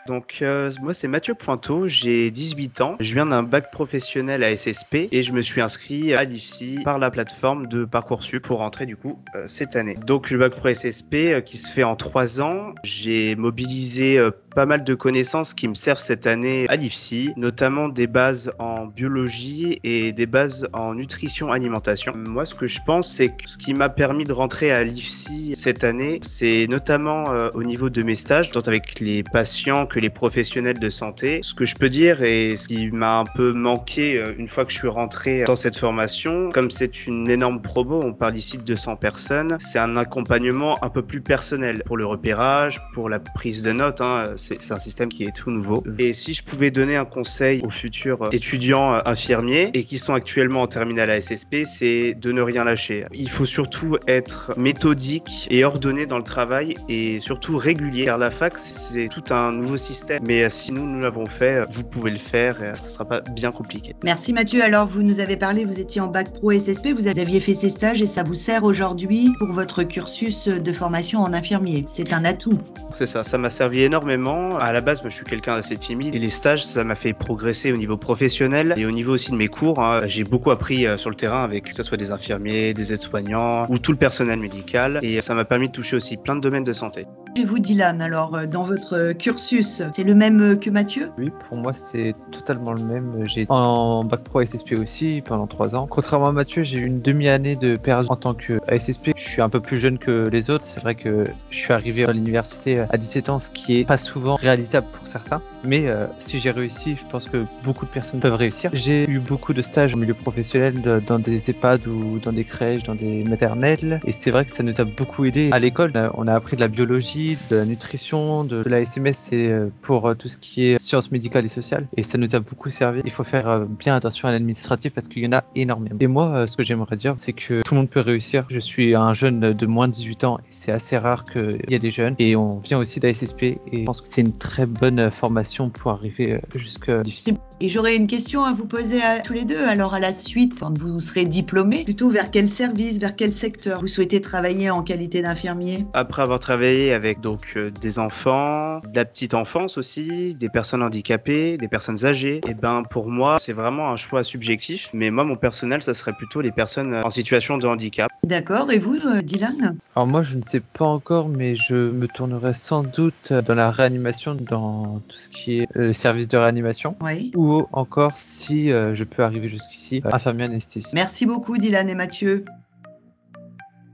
Donc moi c'est Mathieu Pointeau, j'ai 18 ans, je viens d'un bac professionnel à SSP et je me suis inscrit à l'IFSI par la plateforme de Parcoursup pour rentrer du coup cette année. Donc le bac pro SSP qui se fait en 3 ans, j'ai mobilisé pas mal de connaissances qui me servent cette année à l'IFSI, notamment des bases en biologie et des bases en nutrition alimentation. Moi ce que je pense c'est que ce qui m'a permis de rentrer à l'IFSI cette année, c'est notamment au niveau de mes stages, tant avec les patients que les professionnels de santé. Ce que je peux dire et ce qui m'a un peu manqué une fois que je suis rentré dans cette formation, comme c'est une énorme promo, on parle ici de 200 personnes, c'est un accompagnement un peu plus personnel pour le repérage, pour la prise de notes, c'est un système qui est tout nouveau. Et si je pouvais donner un conseil aux futurs étudiants infirmiers et qui sont actuellement en terminale à SSP, c'est de ne rien lâcher. Il faut surtout être méthodique et ordonné dans le travail et surtout régulier, car la fac c'est tout un nouveau système, mais si nous l'avons fait, vous pouvez le faire et ce sera pas bien compliqué. Merci Mathieu. Alors vous nous avez parlé, vous étiez en bac pro SSP, vous aviez fait ces stages et ça vous sert aujourd'hui pour votre cursus de formation en infirmier. C'est un atout. C'est ça m'a servi énormément. À la base, moi, je suis quelqu'un d'assez timide et les stages, ça m'a fait progresser au niveau professionnel et au niveau aussi de mes cours. J'ai beaucoup appris sur le terrain avec que ce soit des infirmiers, des aides-soignants ou tout le personnel médical et ça m'a permis de toucher aussi plein de domaines de santé. Et vous, Dylan, alors dans votre cursus, c'est le même que Mathieu ? Oui, pour moi, c'est totalement le même. J'ai été en bac pro SSP aussi pendant 3 ans. Contrairement à Mathieu, j'ai eu une demi-année de perdu en tant que SSP. Je suis un peu plus jeune que les autres. C'est vrai que je suis arrivé à l'université à 17 ans, ce qui est pas souvent réalisable pour certains. Mais si j'ai réussi, je pense que beaucoup de personnes peuvent réussir. J'ai eu beaucoup de stages au milieu professionnel dans des EHPAD ou dans des crèches, dans des maternelles. Et c'est vrai que ça nous a beaucoup aidé. À l'école, on a appris de la biologie, de la nutrition, de la SMS, c'est pour tout ce qui est sciences médicales et sociales. Et ça nous a beaucoup servi. Il faut faire bien attention à l'administratif parce qu'il y en a énormément. Et moi, ce que j'aimerais dire, c'est que tout le monde peut réussir. Je suis un jeune de moins de 18 ans et c'est assez rare qu'il y ait des jeunes. Et on vient aussi d'ASSP et je pense que c'est une très bonne formation pour arriver jusqu'à l'IFSI. Et j'aurais une question à vous poser à tous les deux. Alors à la suite, quand vous serez diplômé, plutôt vers quel service, vers quel secteur vous souhaitez travailler en qualité d'infirmier ? Après avoir travaillé avec des enfants, de la petite enfance aussi, des personnes handicapées, des personnes âgées, et pour moi c'est vraiment un choix subjectif. Mais moi mon personnel ça serait plutôt les personnes en situation de handicap. D'accord. Et vous, Dylan ? Alors moi, je ne sais pas encore, mais je me tournerai sans doute dans la réanimation, dans tout ce qui est le service de réanimation. Oui. Ou encore, si je peux arriver jusqu'ici, infirmier anesthésiste. Merci beaucoup, Dylan et Mathieu.